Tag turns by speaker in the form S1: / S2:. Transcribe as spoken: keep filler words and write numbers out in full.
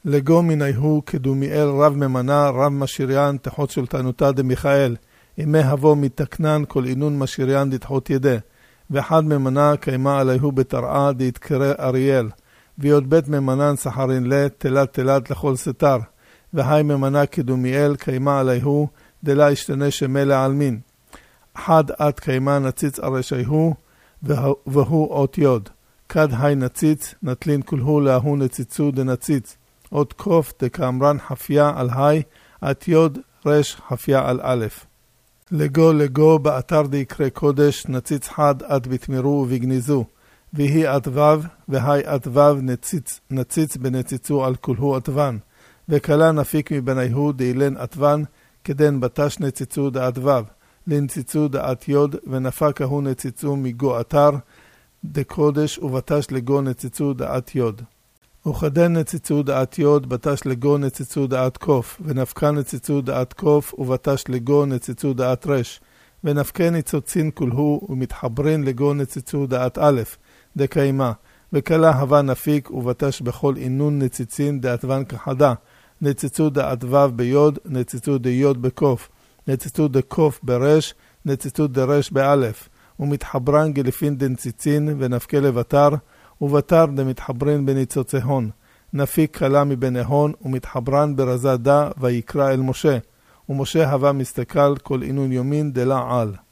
S1: לגו מיניהו כדומיאל רב ממנה רב משיריין תחות שולטנותה דמיכאל, ימי הבוא מתקנן כל אינון משיריין דתחות ידה, ואחד ממנה קיימה עליהו בתרעה דתקרא אריאל, ויוד בית ממנן סחרין לה תלת תלת לכל סתר, והי ממנה כדומיאל קיימה עליהו דלה ישתנה שמי לעלמין. אחד עד קיימה נציץ הרשעיהו, והוא אות יוד. כד היי נציץ, נטלין כולהו להוא נציצו דנציץ. אות קוף דקאמרן חפיה על היי, עת יוד רש חפיה על א'. לגו לגו באתר דיקרא קודש, נציץ חד עד בתמירו ובגניזו. והיא עת וו, והי עת וו נציץ, נציץ בנציצו על כולהו עתוון. וכלה נפיק מבניהו דאילן עתוון, כדן בתש נציצו דעת וו. לנציצו דעת יוד, ונפק ההוא נציצו מגו אתר דקודש, ובתש לגו נציצו דעת יוד. וכדן נציצו דעת יוד, בתש לגו נציצו דעת קוף, ונפקה נציצו דעת קוף, ובתש לגו נציצו דעת רש. ונפקה ניצוצין כולהו, ומתחברין לגו נציצו דעת א', דקיימה. וכלה הווה נפיק, ובתש בכל אינון נציצין דעת ון כחדה. נציצו דעת וו ביוד, נציצו דיוד בקוף. נציצו דקוף ברש, נציצו דרש באלף, ומתחברן גלפין דנציצין, ונפקה לבטר, ובטר דמתחברין בניצוצהון. נפיק קלה מבניהון, ומתחברן ברזה דה, ויקרא אל משה. ומשה הווה מסתכל כל אינון יומין דלה על.